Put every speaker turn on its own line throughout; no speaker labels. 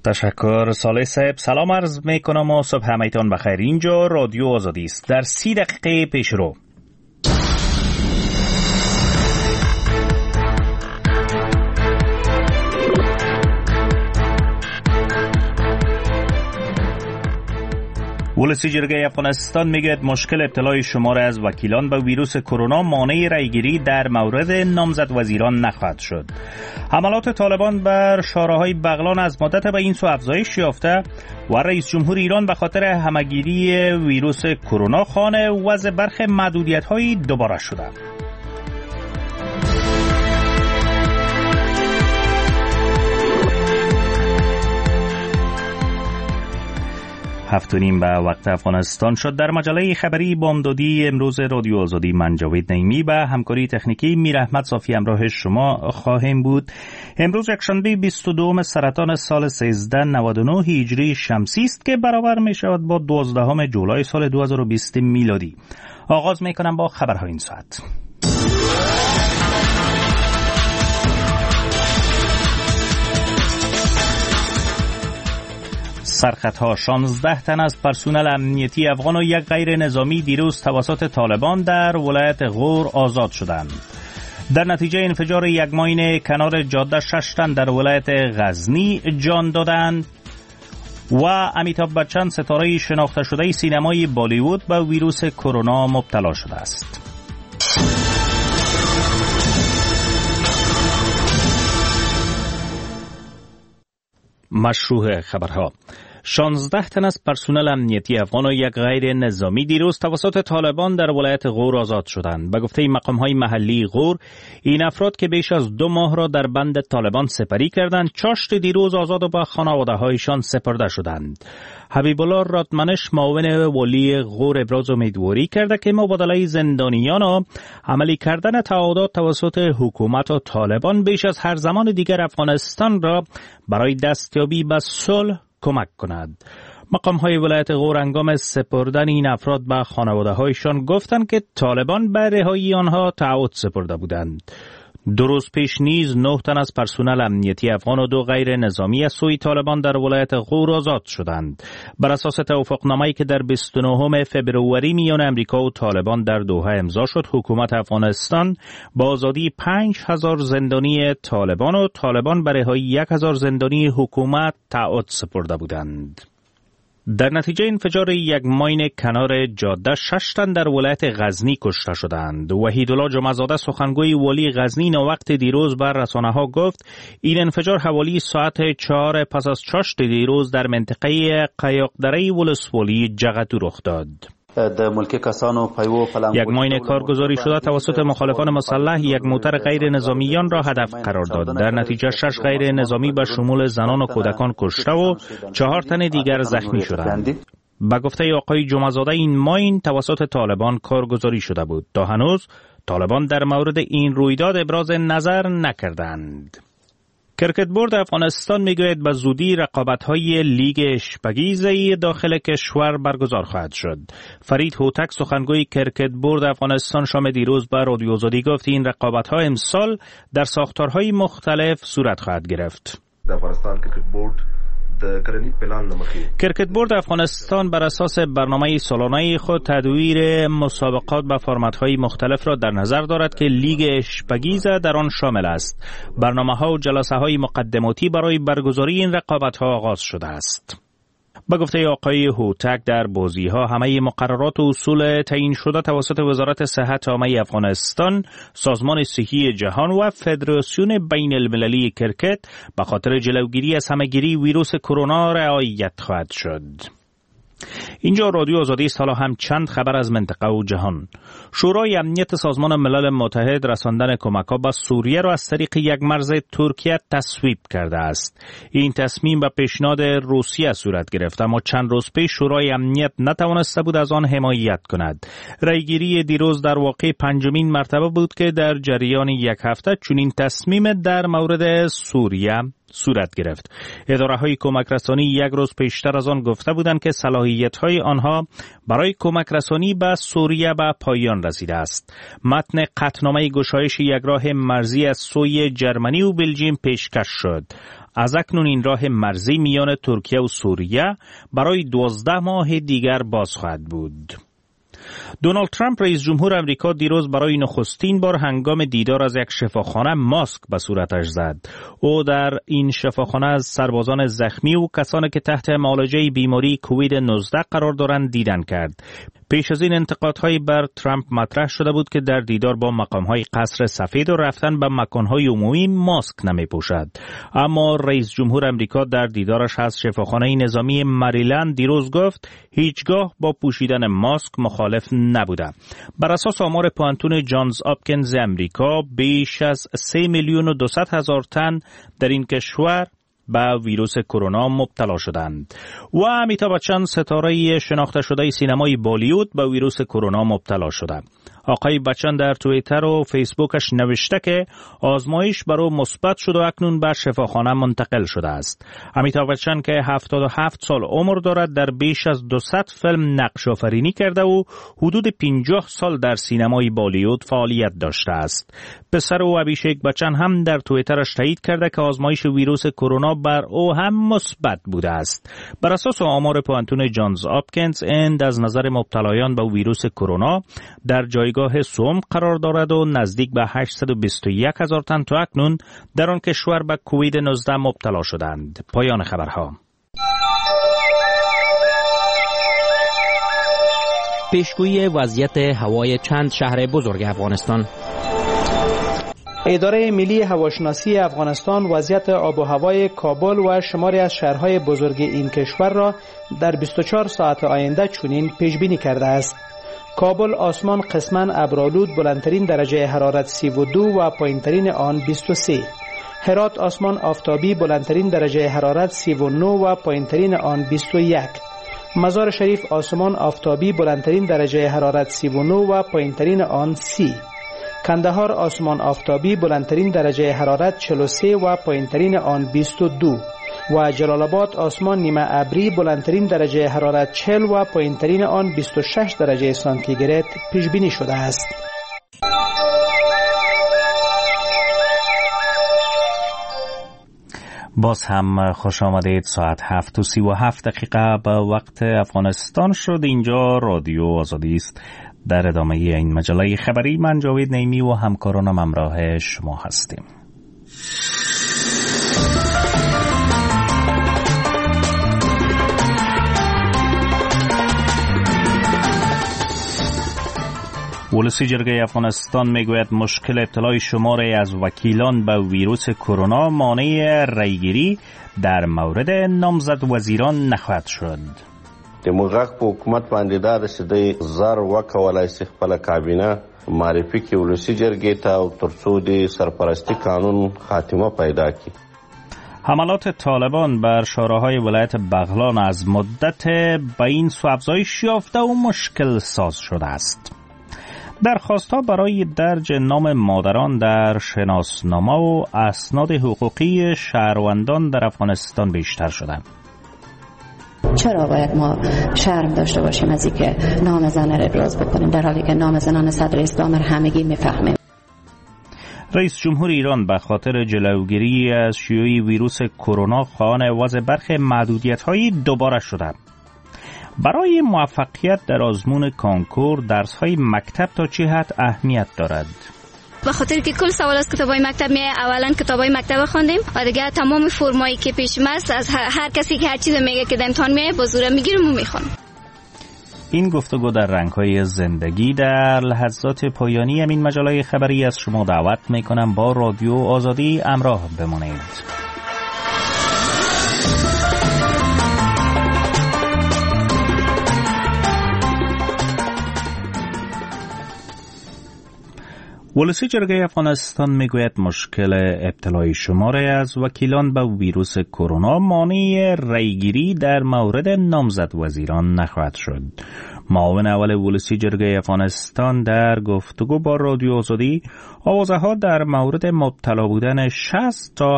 تشکر صالح صاحب. سلام عرض میکنم و صبح همایتان بخیر. اینجا رادیو آزادی است. در 30 دقیقه پیش رو ولسی جرگه افغانستان میگوید مشکل ابتلای شمار از وکیلان به ویروس کرونا مانع رأیگیری در مورد نامزد وزیران نخواهد شد. حملات طالبان بر شارع‌های بغلان از مدت به این سو افزایش یافته و رئیس جمهور ایران به خاطر همه‌گیری ویروس کرونا خانه وضع برخی محدودیت‌های دوباره شده. هفت و نیم به وقت افغانستان شد. در مجله خبری بامدادی امروز رادیو آزادی من جاوید نعیمی به همکاری تکنیکی میر احمد صافی همراه شما خواهیم بود. امروز یکشنبه 22 سرطان سال 1399 هجری شمسی است که برابر می شود با 12 جولای سال 2020 میلادی. آغاز می کنم با خبرهای این ساعت. سرخطها 16 تن از پرسنل امنیتی افغان و یک غیر نظامی دیروز توسط طالبان در ولایت غور آزاد شدند. در نتیجه انفجار یک ماین کنار جاده 6 تن در ولایت غزنی جان دادند و امیتاب بچن ستاره شناخته شده سینمای بالیوود به ویروس کرونا مبتلا شده است. مشروع خبرها. 16 تن از پرسنل امنیتی افغان و یک غیر نظامی دیروز توسط طالبان در ولایت غور آزاد شدند. به گفته مقام‌های محلی غور، این افراد که بیش از 2 ماه را در بند طالبان سپری کردند، چاشت دیروز آزاد و به خانواده‌هایشان سپرده شدند. حبیب الله رادمنش معاون ولی غور ابراز امیدواری کرده که مبادله زندانیان و عملی کردن تعهدات توسط حکومت و طالبان بیش از هر زمان دیگر افغانستان را برای دستیابی به صلح کمک کند. مقام‌های ولایت غور هنگام سپردن این افراد به خانواده‌هایشان گفتند که طالبان به رهایی آنها تعهد سپرده بودند. 2 روز پیش نیز 9 تن از پرسنل امنیتی افغان و 2 غیر نظامی از سوی طالبان در ولایت غور آزاد شدند. بر اساس توافقنامه‌ای که در 29 فبروری میان امریکا و طالبان در دوحه امضا شد، حکومت افغانستان با آزادی 5000 زندانی طالبان و طالبان به رهایی 1000 زندانی حکومت تعهد سپرده بودند. در نتیجه انفجار یک ماین کنار جاده 6 تن در ولایت غزنی کشته شدند. وحیدالله جمعه‌زاده سخنگوی ولی غزنی وقت دیروز بر رسانه‌ها گفت این انفجار حوالی ساعت 4 پس از چاشت دیروز در منطقه قیاقدره ولسوالی جغتو رخ داد. یک ماین کارگزاری شده توسط مخالفان مسلح یک موتر غیر نظامیان را هدف قرار داد. در نتیجه 6 غیر نظامی به شمول زنان و کودکان کشته و 4 تن دیگر زخمی شدند. به گفته آقای جمعه‌زاده این ماین توسط طالبان کارگزاری شده بود. تا هنوز طالبان در مورد این رویداد ابراز نظر نکردند. کرکت بورد افغانستان میگوید به زودی رقابت‌های لیگ اشپگیزی داخل کشور برگزار خواهد شد. فرید هوتک سخنگوی کرکت بورد افغانستان شام دیروز به رادیو آزادی گفت این رقابت‌ها امسال در ساختارهای مختلف صورت خواهد گرفت.
افغانستان کرکت بورد
کرکت بورد افغانستان بر اساس برنامه سالانه خود تدویر مسابقات به فرمت‌های مختلف را در نظر دارد که لیگ اشپگیز در آن شامل است. برنامه‌ها و جلسه‌های مقدماتی برای برگزاری این رقابت‌ها آغاز شده است. با گفته آقای هوتک در بازی‌ها همه مقررات و اصول تعیین شده توسط وزارت صحت عامه افغانستان، سازمان صحی جهان و فدراسیون بین المللی کرکت به خاطر جلوگیری از همه‌گیری ویروس کرونا رعایت خواهد شد. اینجا رادیو آزادی است. حالا هم چند خبر از منطقه و جهان. شورای امنیت سازمان ملل متحد رساندن کمک‌ها به سوریه را از طریق یک مرز ترکیه تصویب کرده است. این تصمیم به پیشنهاد روسیه صورت گرفت، اما چند روز پیش شورای امنیت نتوانسته بود از آن حمایت کند. رأیگیری دیروز در واقع 5مین مرتبه بود که در جریان یک هفته چنین تصمیم در مورد سوریه صورت گرفت. اداره‌های کمک رسانی یک روز پیشتر از آن گفته بودند که صلاحیت‌های آنها برای کمک رسانی به سوریه به پایان رسیده است. متن قطعنامه گشایش یک راه مرزی از سوی جرمنی و بلژیم پیشکش شد. از اکنون این راه مرزی میان ترکیه و سوریه برای 12 ماه دیگر باز خواهد بود. دونالد ترامپ رئیس جمهور امریکا دیروز برای نخستین بار هنگام دیدار از یک شفاخانه ماسک به صورتش زد. او در این شفاخانه از سربازان زخمی و کسانی که تحت معالجه بیماری کووید 19 قرار دارند دیدن کرد. پیش از این انتقادهای بر ترامپ مطرح شده بود که در دیدار با مقامهای قصر سفید و رفتن به مکانهای عمومی ماسک نمی پوشد. اما رئیس جمهور امریکا در دیدارش از شفاخانه نظامی مریلند دیروز گفت هیچگاه با پوشیدن ماسک مخالف نبوده. بر اساس آمار پوانتون جانز آپکینز امریکا بیش از 3,200,000 تن در این کشور به ویروس کرونا مبتلا شدند. و امیتابh بچن ستاره شناخته شده سینمای بالیوود به ویروس کرونا مبتلا شده. آقای بچن در توییتر و فیسبوکش نوشته که آزمایش بر او مثبت شد و اکنون به شفاخانه منتقل شده است. امیتابh بچن که 77 سال عمر دارد در بیش از 200 فیلم نقش آفرینی کرده و حدود 50 سال در سینمای بالیوود فعالیت داشته است. پسر او ابیشیک بچن هم در توییترش تایید کرده که آزمایش ویروس کرونا بر او هم مثبت بوده است. بر اساس آمار پوانتون جانز آپکینز اند از نظر مبتلایان به ویروس کرونا در جایگاه سوم قرار دارد و نزدیک به 821,000 تن تا اکنون در آن کشور به کووید 19 مبتلا شدند. پایان خبرها.
پیشگویی وضعیت هوای چند شهر بزرگ افغانستان.
اداره ملی هواشناسی افغانستان وضعیت آب و هوای کابل و شماری از شهرهای بزرگ این کشور را در 24 ساعت آینده چنین پیش بینی کرده است. کابل آسمان قسماً ابرآلود، بلندترین درجه حرارت 32 و پایینترین آن 23. هرات آسمان آفتابی، بلندترین درجه حرارت 39 و پایینترین آن 21. مزار شریف آسمان آفتابی، بلندترین درجه حرارت 39 و پایینترین آن 30. کندهار آسمان آفتابی، بلندترین درجه حرارت 43 و پایینترین آن 22. و جلال آباد آسمان نیمه ابری، بلندترین درجه حرارت 40 و پایینترین آن 26 درجه سانتیگراد پیش بینی شده است.
باز هم خوش آمدید. ساعت 7:37 به وقت افغانستان شد. اینجا رادیو آزادی است. در ادامه این مجله خبری من جاوید نیمی و همکارانم همراه شما هستیم. ولسی جرگه افغانستان میگوید مشکل ابتلای شماری از وکیلان به ویروس کرونا مانع رایگیری در مورد نامزد وزیران نخواهد شد.
د موږ په حکومت باندې دا د سدې زر وکولای سي خپل کابینه معرفي کې ولسی جرګې ته او ترڅو د سرپرستی قانون خاتمه پیدا کړي.
حملات طالبان بر شوراهای ولایت بغلان از مدت به این سو افزایش یافته و مشکل ساز شده است. درخواست‌ها برای درج نام مادران در شناسنامه و اسناد حقوقی شهروندان در افغانستان بیشتر شده.
چرا باید ما شرم داشته باشیم از اینکه نام زن را ابراز بکنیم در حالی که نام زنان صدر اسلام را همگی میفهمیم؟
رئیس جمهور ایران به خاطر جلوگیری از شیوع ویروس کرونا خواهان وضع برخی محدودیت‌های دوباره شده. برای موفقیت در آزمون کنکور درس‌های مکتب تا چه حد اهمیت دارد؟
به خاطر که کل سوال از کتابای مکتب اولا کتابای مکتب خواندیم و دیگه تمام فرمایی که پیش است از هر کسی که هر چیز میگه که در امتحان میاد با زور میگیریم و میخونیم.
این گفتگو در رنگ‌های زندگی در لحظات پایانی همین مجله خبری از شما دعوت میکنم با رادیو آزادی همراه بمانید. ولسی جرگه افغانستان میگوید مشکل ابتلای شماری از وکیلان به ویروس کرونا مانع رایگیری در مورد نامزد وزیران نخواهد شد. معاون اول ولسی جرگه افغانستان در گفتگو با رادیو آزادی آوازه‌ها در مورد مبتلا بودن 60 تا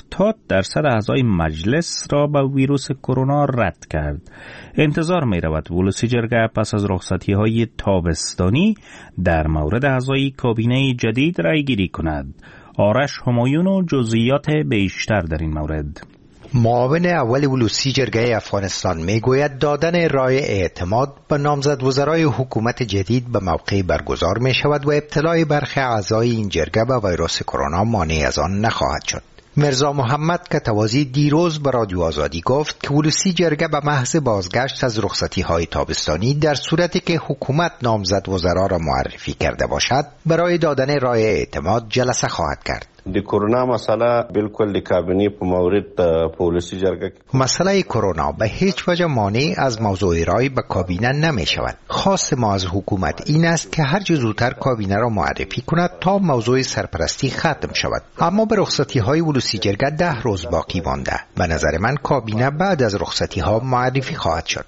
70% اعضای مجلس را به ویروس کرونا رد کرد. انتظار می رود ولسی جرگه پس از رخصتی‌های تابستانی در مورد اعضای کابینه جدید رای گیری کند. آرش همایون و جزئیات بیشتر در این مورد.
معاون اول ولسی جرگه افغانستان میگوید دادن رای اعتماد به نامزد وزرای حکومت جدید به موقع برگزار می شود و ابتلای برخی اعضای این جرگه به ویروس کرونا مانع از آن نخواهد شد. مرزا محمد کتوازی دیروز به رادیو آزادی گفت که ولسی جرگه به محض بازگشت از رخصتی‌های تابستانی در صورتی که حکومت نامزد وزرا را معرفی کرده باشد برای دادن رای اعتماد جلسه خواهد کرد.
د کرونا مسئله بالکل د کابینه په مورد پالیسی جرگه
مسئله کرونا به هیچ وجه مانع از موضوع رای به کابینه نمی شود. خواست ما از حکومت این است که هر چه زودتر کابینه را معرفی کند تا موضوع سرپرستی ختم شود. اما به رخصتی های ولسی جرگه 10 روز باقی مانده. به نظر من کابینه بعد از رخصتی ها معرفی خواهد شد.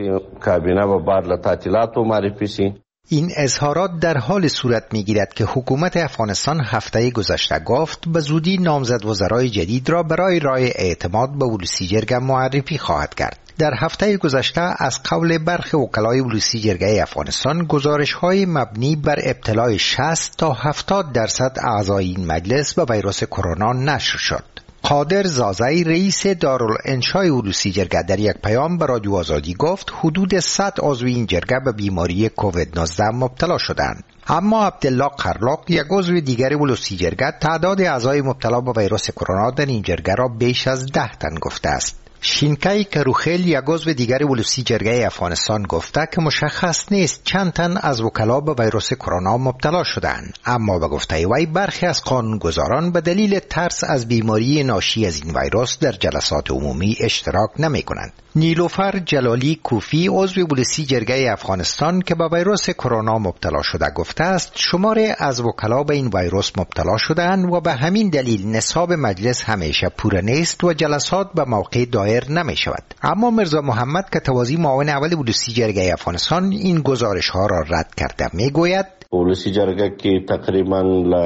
کابینه با بعد از تعطیلات معرفی شد.
این اظهارات در حال صورت می‌گیرد که حکومت افغانستان هفته گذشته گفت به زودی نامزد وزرای جدید را برای رای اعتماد به ولسی جرگه معرفی خواهد کرد. در هفته گذشته از قول برخی وکلای ولسی جرگه افغانستان گزارش‌های مبنی بر ابتلای 60 تا 70% اعضای این مجلس به ویروس کرونا نشر شد. قادر زازی رئیس دارالانشای ولسی جرگه در یک پیام به رادیو آزادی گفت حدود 100 عضو این جرگه به بیماری کووید 19 مبتلا شدند. اما عبدالله قرلاق یک عضو دیگر ولسی جرگه تعداد اعضای مبتلا به ویروس کرونا در این جرگه را بیش از 10 تن گفته است. شینکای کروخیل یک عضو دیگر ولسی جرگه افغانستان گفته که مشخص نیست چند تن از وکلا به ویروس کرونا مبتلا شدند، اما به گفته وی برخی از قانونگذاران به دلیل ترس از بیماری ناشی از این ویروس در جلسات عمومی اشتراک نمی کنند. نیلوفر جلالی کوفی عضو ولسی جرگه افغانستان که به ویروس کرونا مبتلا شده گفته است شماره از وکلا به این ویروس مبتلا شدند و به همین دلیل نصاب مجلس همیشه پوره نیست و جلسات به موقع دایر نمی شود. اما مرزا محمد کتوازی معاون اول ولسی جرگه افغانستان این گزارش ها را رد کرده می گوید
ولسی جرگه که تقریبا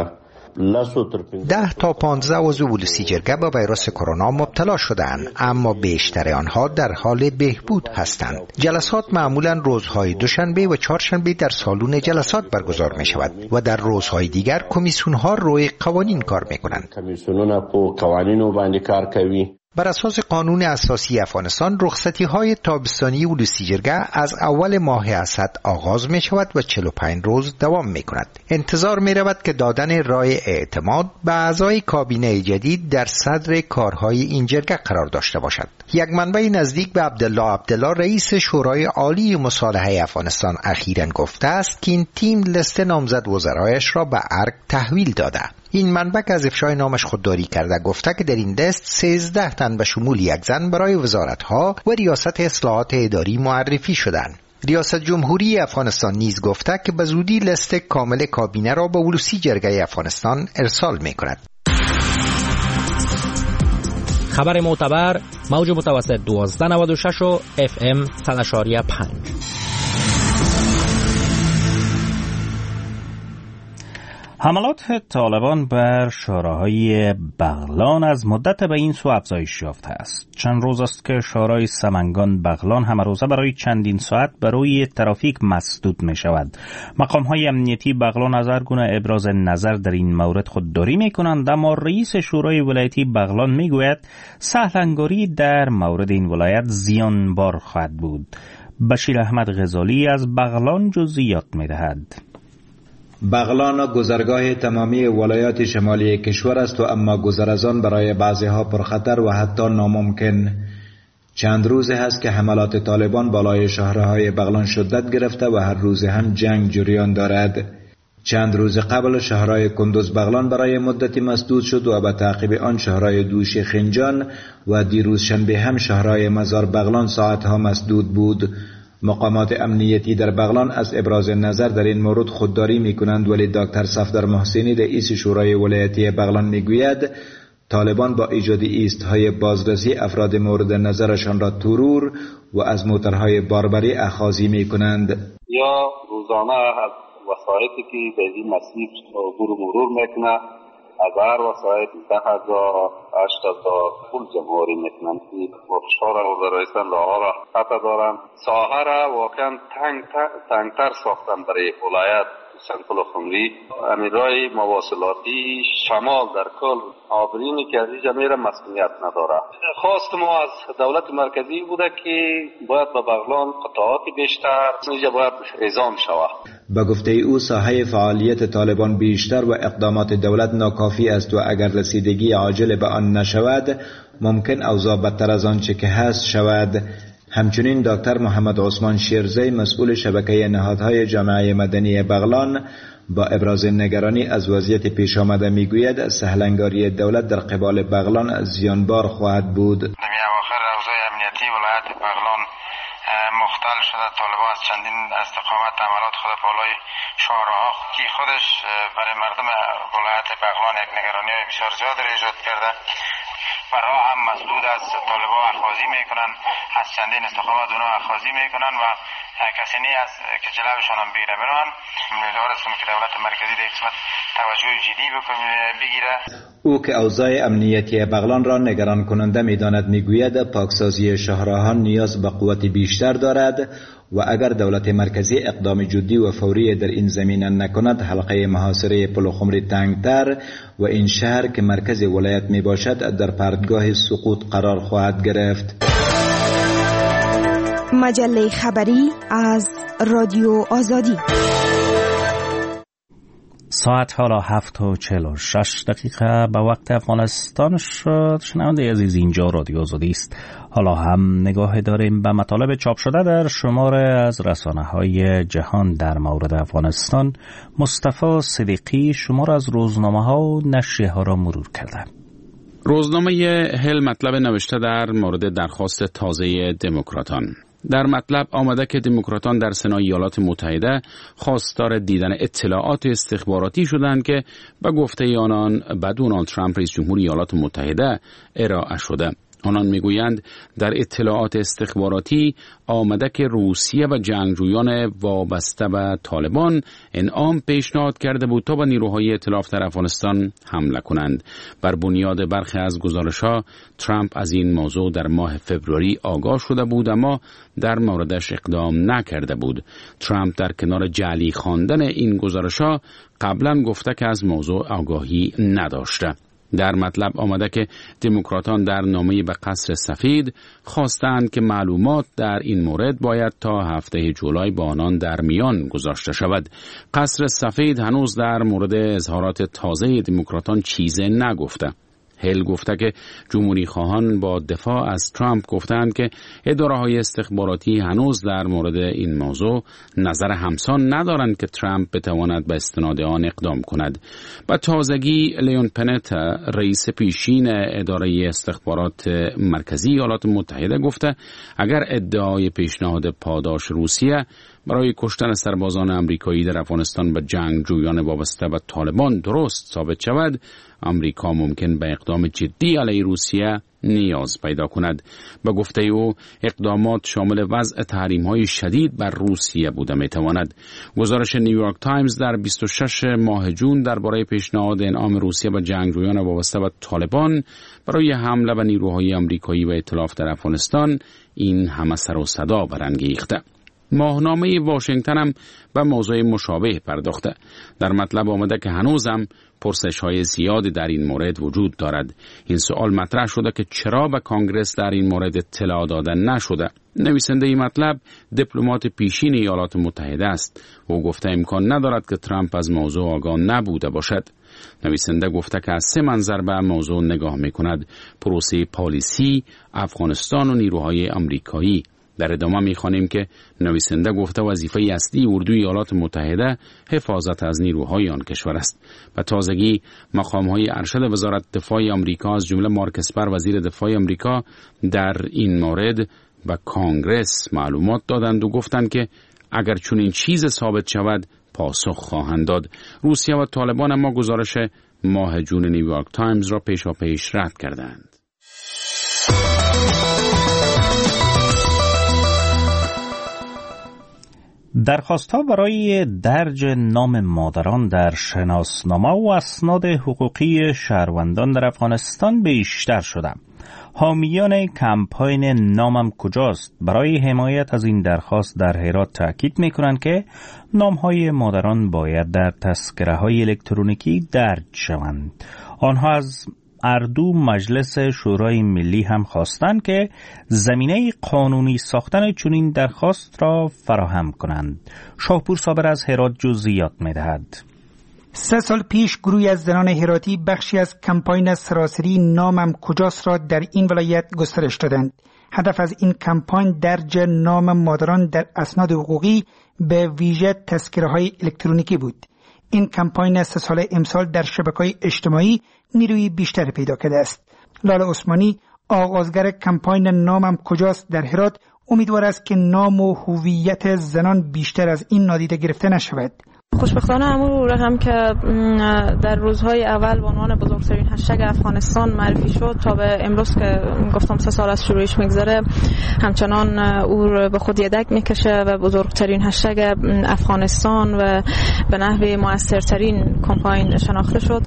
10 تا 15 عضو ولسی جرگه به ویروس کرونا مبتلا شدند، اما بیشتر آنها در حال بهبود هستند. جلسات معمولا روزهای دوشنبه و چهارشنبه در سالن جلسات برگزار می شود و در روزهای دیگر کمیسیون ها روی قوانین کار می کنند.
کمیسیونونه په قوانینو باندې کار کوي.
بر اساس قانون اساسی افغانستان رخصتی‌های تابستانی ولسی جرگه از اول ماه اسد آغاز می شود و 45 روز دوام می کند. انتظار می رود که دادن رای اعتماد به اعضای کابینه جدید در صدر کارهای این جرگه قرار داشته باشد. یک منبع نزدیک به عبدالله رئیس شورای عالی مصالحه افغانستان اخیراً گفته است که این تیم لیست نامزد وزرایش را به ارگ تحویل داده. این منبع از افشای نامش خودداری کرده گفته که در این لیست 13 تن به شمول یک زن برای وزارت‌ها و ریاست اصلاحات اداری معرفی شدند. ریاست جمهوری افغانستان نیز گفته که به زودی لیست کامل کابینه را به ولسی جرگه افغانستان ارسال می‌کند.
خبر معتبر موج متوسط 1296 و FM 100.5.
حملات طالبان بر شوراهای بغلان از مدت به این سو افزایش یافته است. چند روز است که شورای سمنگان بغلان همه روزه برای چندین ساعت برای ترافیک مسدود می شود. مقام‌های امنیتی بغلان از هر گونه ابراز نظر در این مورد خودداری می کنند، اما رئیس شورای ولایتی بغلان می گوید سهلنگاری در مورد این ولایت زیانبار خواهد بود. بشیر احمد غزالی از بغلان جزئیات می دهد.
بغلان گذرگاه تمامی ولایات شمالی کشور است و اما گذر از آن برای بعضیها پرخطر و حتی ناممکن. چند روز هست که حملات طالبان بالای شهرهای بغلان شدت گرفته و هر روز هم جنگ جریان دارد. چند روز قبل شهرهای کندوز بغلان برای مدتی مسدود شد و به تعقیب آن شهرهای دوشی خنجان و دیروز شنبه هم شهرهای مزار بغلان ساعتها مسدود بود. مقامات امنیتی در بغلان از ابراز نظر در این مورد خودداری می کنند، ولی دکتر صفدر محسنی رئیس شورای ولایتی بغلان می گوید طالبان با ایجاد ایست‌های بازرسی افراد مورد نظرشان را ترور و از موترهای باربری اخاذی می‌کنند.
یا روزانه از وسایطی که به این مسیر عبور و مرور میکنه از هر وسایط 10,000 8,000 پول جمعوری میکنند که فروش‌ها را گذارایستن راه را قطع دارن. ساحه را واقعا تنگتر ساختن برای ولایت سنتل خمری. امیرای مواصلاتی شمال در کل آبرینی که از اینجا میره مسئولیت نداره. خواست ما از دولت مرکزی بوده که باید به بغلان قطعات بیشتر اینجا باید اعزام شود.
با گفته او ساحه فعالیت طالبان بیشتر و اقدامات دولت ناکافی است و اگر رسیدگی عاجل به آن نشود ممکن اوضاع بدتر از آنچه که هست شود. همچنین دکتر محمد عثمان شیرزی مسئول شبکه نهادهای جامعه مدنی بغلان با ابراز نگرانی از وضعیت پیش آمده میگوید سهلنگاری دولت در قبال بغلان زیانبار خواهد بود.
در اواخر اوضاع امنیتی ولایت بغلان مختل شده. طالبان از چندین استقامت عملات خود بالای شهرها که خودش برای مردم ولایت بغلان یک نگرانی بسیار زیاد را ایجاد کرده. برای هم مسئول از طالبان اخاذی میکنن، از چندین استقامت اونا اخاذی میکنن و کسی نی است که جلوشان هم بگیره. بران امیدوار هستم که دولت مرکزی در قسمت توجه جدی بگیره.
او که اوضاع امنیتی بغلان را نگران کننده میداند میگوید پاکسازی شهرها نیاز به قوت بیشتر دارد و اگر دولت مرکزی اقدام جدی و فوری در این زمینه نکند حلقه محاصره پلخمری تنگتر و این شهر که مرکز ولایت می باشد در پرتگاه سقوط قرار خواهد گرفت.
مجله خبری از رادیو آزادی.
ساعت حالا 7:46 به وقت افغانستان شد. شنونده عزیز، اینجا رادیو آزادی است. حالا هم نگاه داریم به مطالب چاپ شده در شماره از رسانه‌های جهان در مورد افغانستان. مصطفی صدیقی شماره از روزنامه‌ها و نشریه‌ها را مرور کرده.
روزنامه هل مطلب نوشته در مورد درخواست تازه دموکراتان. در مطلب آمده که دموکراتان در سنای ایالات متحده خواستار دیدن اطلاعات استخباراتی شدند که به گفته آنان به دونالد ترامپ رئیس جمهور ایالات متحده ارائه شده. آنان میگویند در اطلاعات استخباراتی آمده که روسیه و جنگجویان وابسته به طالبان انعام پیشنهاد کرده بود تا به نیروهای ائتلاف در افغانستان حمله کنند. بر بنیاد برخی از گزارش‌ها ترامپ از این موضوع در ماه فوریه آگاه شده بود اما در موردش اقدام نکرده بود. ترامپ در کنار جعلی خواندن این گزارش‌ها قبلا گفته که از موضوع آگاهی نداشته. در مطلب آمده که دموکراتان در نامه به قصر سفید خواستند که معلومات در این مورد باید تا هفته جولای با آنان در میان گذاشته شود. قصر سفید هنوز در مورد اظهارات تازه دموکراتان چیزی نگفته. هل گفته که جمهوری خواهان با دفاع از ترامپ گفتند که اداره‌های استخباراتی هنوز در مورد این موضوع نظر همسان ندارند که ترامپ بتواند به استناد آن اقدام کند. با تازگی لیون پنت رئیس پیشین اداره استخبارات مرکزی ایالات متحده گفته اگر ادعای پیشنهاد پاداش روسیه برای کشتن سربازان آمریکایی در افغانستان به جنگجویان وابسته به طالبان درست ثابت شود، آمریکا ممکن به اقدام جدی علیه روسیه نیاز پیدا کند. به گفته او اقدامات شامل وضع تحریم‌های شدید بر روسیه بوده می‌تواند. گزارش نیویورک تایمز در 26 ماه جون درباره پیشنهاد انعام روسیه به جنگجویان وابسته به طالبان برای حمله به نیروهای آمریکایی و ائتلاف در افغانستان این همه سر و صدا برانگیخته. ماهنامه واشنگتن هم به موضوع مشابه پرداخته. در مطلب آمده که هنوزم پرسش‌های زیادی در این مورد وجود دارد. این سوال مطرح شده که چرا به کانگرس در این مورد اطلاع داده نشده. نویسنده این مطلب دیپلمات پیشین ایالات متحده است. او گفته امکان ندارد که ترامپ از موضوع آگاه نبوده باشد. نویسنده گفته که از 3 منظر به موضوع نگاه می‌کند: پروسه پالیسی، افغانستان و نیروهای آمریکایی. در ادامه می‌خوانیم که نویسنده گفته وظیفه اصلی اردوی ایالات متحده حفاظت از نیروهای آن کشور است. و تازگی مقام‌های ارشد وزارت دفاع آمریکا از جمله مارک اسپر وزیر دفاع آمریکا در این مورد به کانگرس معلومات دادند و گفتند که اگر چنین چیز ثابت شود پاسخ خواهند داد. روسیه و طالبان اما گزارش ماه جون نیویورک تایمز را پیشاپیش رد کردند.
درخواست‌ها برای درج نام مادران در شناسنامه و اسناد حقوقی شهروندان در افغانستان بیشتر شده. حامیان کمپاین نامم کجاست برای حمایت از این درخواست در هرات تاکید می‌کنند که نام‌های مادران باید در تذکره‌های الکترونیکی درج شوند. آنها از اردو مجلس شورای ملی هم خواستند که زمینه قانونی ساختن چنین درخواست را فراهم کنند. شاهپور صابر از هرات جزئیات می‌دهد.
3 سال پیش گروهی از زنان هراتی بخشی از کمپاین سراسری نامم کجاست را در این ولایت گسترش دادند. هدف از این کمپاین درج نام مادران در اسناد حقوقی به ویژه تذکره‌های الکترونیکی بود. این کمپاین 3 ساله امسال در شبکه‌های اجتماعی نیروی بیشتر پیدا کرده است. لاله عثمانی، آغازگر کمپاین نامم کجاست در هرات، امیدوار است که نام و هویت زنان بیشتر از این نادیده گرفته نشود.
خوشبختانه همون رقم که در روزهای اول به عنوان بزرگترین هشتگ افغانستان معرفی شد تا به امروز که گفتم 3 سال از شروعش میگذره، همچنان او به خود یدک میکشه و بزرگترین هشتگ افغانستان و به نحو موثرترین کمپاین شناخته شد.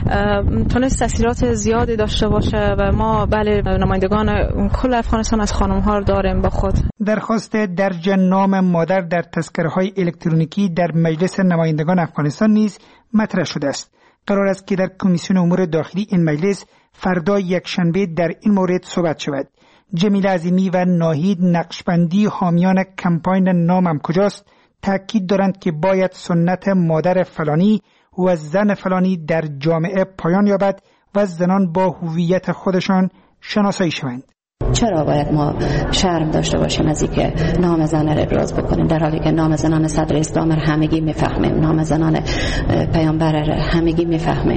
تونست تاثیرات زیادی داشته باشه و ما بله نمایندگان کل افغانستان از خانم‌ها داریم با خود.
درخواست درج نام مادر در تذکره‌های الکترونیکی در مجلس نمایندگان افغانستان نیز مطرح شده است. قرار است که در کمیسیون امور داخلی این مجلس فردا یکشنبه در این مورد صحبت شود. جمیل عظیمی و ناهید نقشبندی، حامیان کمپاین نامم کجاست، تاکید دارند که باید سنت مادر فلانی و زن فلانی در جامعه پایان یابد و زنان با هویت خودشان شناسایی شوند.
چرا باید ما شرم داشته باشیم از اینکه نام زن را ابراز بکنیم، در حالی که نام زنان صدر اسلام را همگی میفهمیم، نام زنان پیامبر را همگی میفهمیم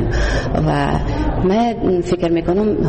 و من فکر میکنم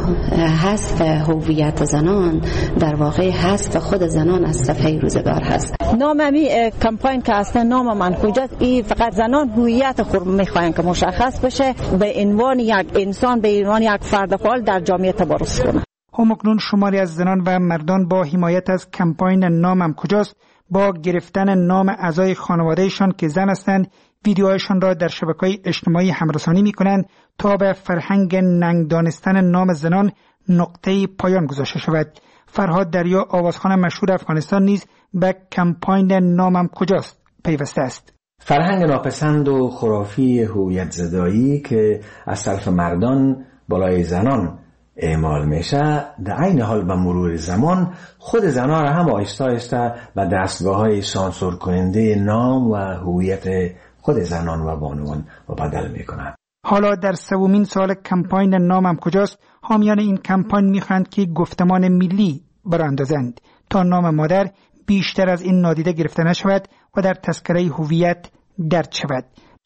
حذف هویت زنان در واقع حذف خود زنان از صفحه روزگار هست.
ناممی کمپاین که اصلا نام من کجاست، این فقط زنان هویت خود میخواین که مشخص بشه، به عنوان یک انسان، به عنوان یک فرد فعال در جامعه تبارز کنه.
همکنون شماری از زنان و مردان با حمایت از کمپاین نامم کجاست با گرفتن نام اعضای خانوادهشان که زن هستند ویدیوهایشان را در شبکه‌های اجتماعی همرسانی می‌کنند تا به فرهنگ ننگ دانستن نام زنان نقطه پایان گذاشته شود. فرهاد دریا، آوازخوان مشهور افغانستان نیز به کمپاین نامم کجاست پیوسته است.
فرهنگ ناپسند و خرافی هویت زدایی که از طرف مردان بالای زنان اعمال میشه، در عین حال به مرور زمان خود زنان را هم آهسته آهسته به دستگاه‌های سانسور کننده نام و هویت خود زنان و بانوان بدل میکنند.
حالا در 3مین سال کمپاین نامم کجاست، حامیان این کمپاین میخواهند که گفتمان ملی براندازند تا نام مادر بیشتر از این نادیده گرفته نشود و در تذکره هویت درج شود.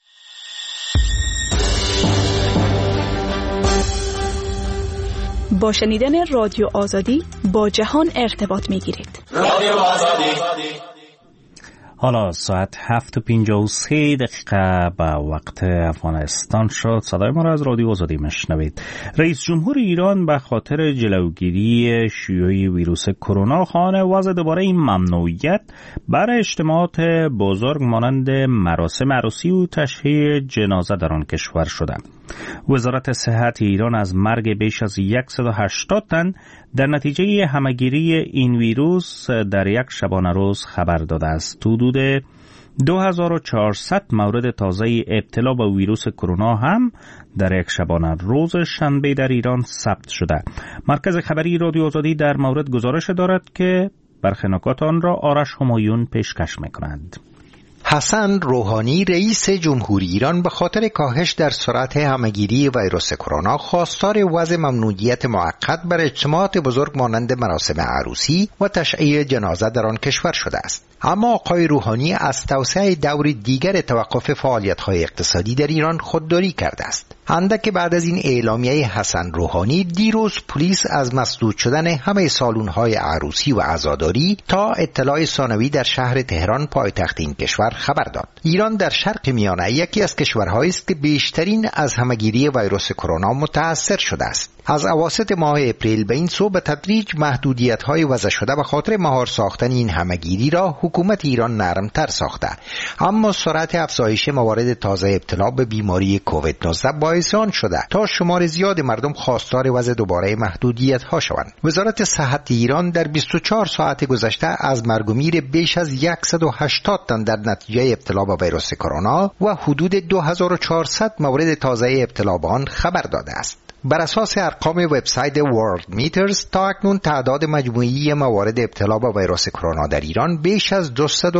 با شنیدن رادیو آزادی با جهان ارتباط میگیرید.
رادیو آزادی. حالا ساعت 7:53 به وقت افغانستان شد. صدای ما را از رادیو آزادی میشنوید. رئیس جمهور ایران به خاطر جلوگیری شیوع ویروس کرونا خواهان وضع دوباره ممنوعیت بر اجتماعات بزرگ مانند مراسم عروسی و تشییع جنازه در آن کشور شده. وزارت صحت ایران از مرگ بیش از 180 تن در نتیجه همه‌گیری این ویروس در یک شبانه روز خبر داده است. حدود 2400 مورد تازه ابتلا به ویروس کرونا هم در یک شبانه روز شنبه در ایران ثبت شده. مرکز خبری رادیو آزادی در مورد گزارش دارد که برخی نکات آن را آرش همایون پیشکش می‌کند.
حسن روحانی رئیس جمهوری ایران به خاطر کاهش در سرعت همه‌گیری ویروس کرونا خواستار وضع ممنوعیت موقت بر اجتماعات بزرگ مانند مراسم عروسی و تشییع جنازه در آن کشور شده است. اما آقای روحانی از توسعه دور دیگر توقف فعالیت‌های اقتصادی در ایران خودداری کرده است. اندک بعد از این اعلامیه حسن روحانی، دیروز پلیس از مسدود شدن همه سالن‌های عروسی و عزاداری تا اطلاع ثانوی در شهر تهران پایتخت این کشور خبر داد. ایران در شرق میانه یکی از کشورهایی است که بیشترین از همهگیری ویروس کرونا متأثر شده است. از اواسط ماه اپریل به این سو به تدریج محدودیت‌های وضع شده به خاطر مهار ساختن این همهگیری را حکومت ایران نرمتر ساخته، اما سرعت افزایش موارد تازه ابتلا به بیماری کووید 19 باعث آن شده تا شمار زیاد مردم خواستار وضع دوباره محدودیت‌ها شوند. وزارت صحت ایران در 24 ساعت گذشته از مرگ و میر بیش از 180 تن در نتیجه ابتلا به ویروس کرونا و حدود 2400 مورد تازه ابتلا به آن خبر داده است. بر اساس ارقام وبسایت ورلد میترز تا اکنون تعداد مجموعی موارد ابتلا به ویروس کرونا در ایران بیش از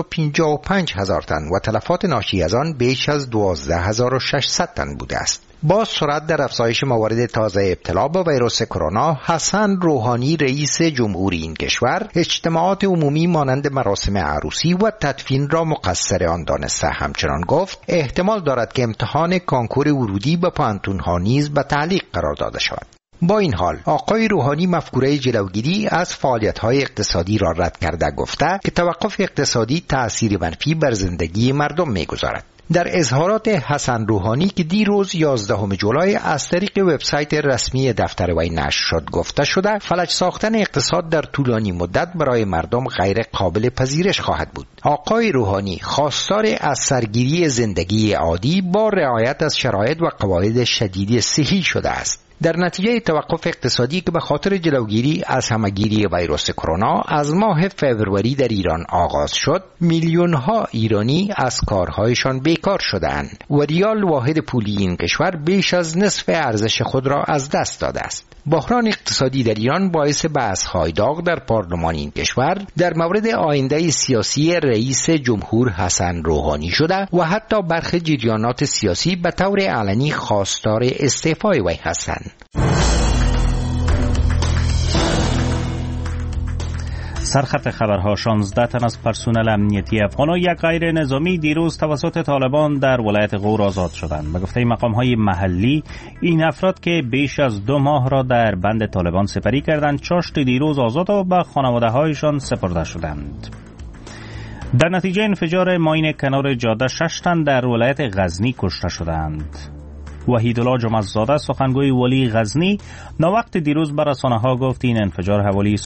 255,000 تن و تلفات ناشی از آن بیش از 12,600 تن بوده است. با سرعت در افزایش موارد تازه ابتلا به ویروس کرونا، حسن روحانی رئیس جمهوری این کشور اجتماعات عمومی مانند مراسم عروسی و تدفین را مقصر آن دانسته. همچنان گفت احتمال دارد که امتحان کانکور ورودی به پانتون‌ها نیز به تعلیق قرار داده شود. با این حال آقای روحانی مفکوره جلوگیری از فعالیت‌های اقتصادی را رد کرده گفته که توقف اقتصادی تأثیر منفی بر زندگی مردم می‌گذارد. در اظهارات حسن روحانی که دیروز 11 جولای از طریق وبسایت رسمی دفتر وی نشر شد گفته شده فلج ساختن اقتصاد در طولانی مدت برای مردم غیر قابل پذیرش خواهد بود. آقای روحانی خواستار از سرگیری زندگی عادی با رعایت از شرایط و قواعد شدید صحی شده است. در نتیجه توقف اقتصادی که به خاطر جلوگیری از همهگیری ویروس کرونا از ماه فوریه در ایران آغاز شد، میلیون‌ها ایرانی از کارهایشان بیکار شدند و ریال واحد پولی این کشور بیش از نصف ارزش خود را از دست داده است. بحران اقتصادی در ایران باعث بحث‌های داغ در پارلمان این کشور در مورد آینده سیاسی رئیس جمهور حسن روحانی شده و حتی برخی جریانات سیاسی به طور علنی خواستار استعفای وی هستند.
سرخط خبرها 16 تن از پرسنل امنیتی افغان و یک غیر نظامی دیروز توسط طالبان در ولایت غور آزاد شدند. به گفته مقام‌های محلی این افراد که بیش از 2 ماه را در بند طالبان سپری کردند چاشت دیروز آزاد و به خانواده‌هایشان سپرده شدند. در نتیجه انفجار ماین کنار جاده 6 تن در ولایت غزنی کشته شدند. وحیدالله جمعه‌زاده سخنگوی ولی غزنی ناوقت دیروز به رسانه‌ها گفت این انفجار حوالی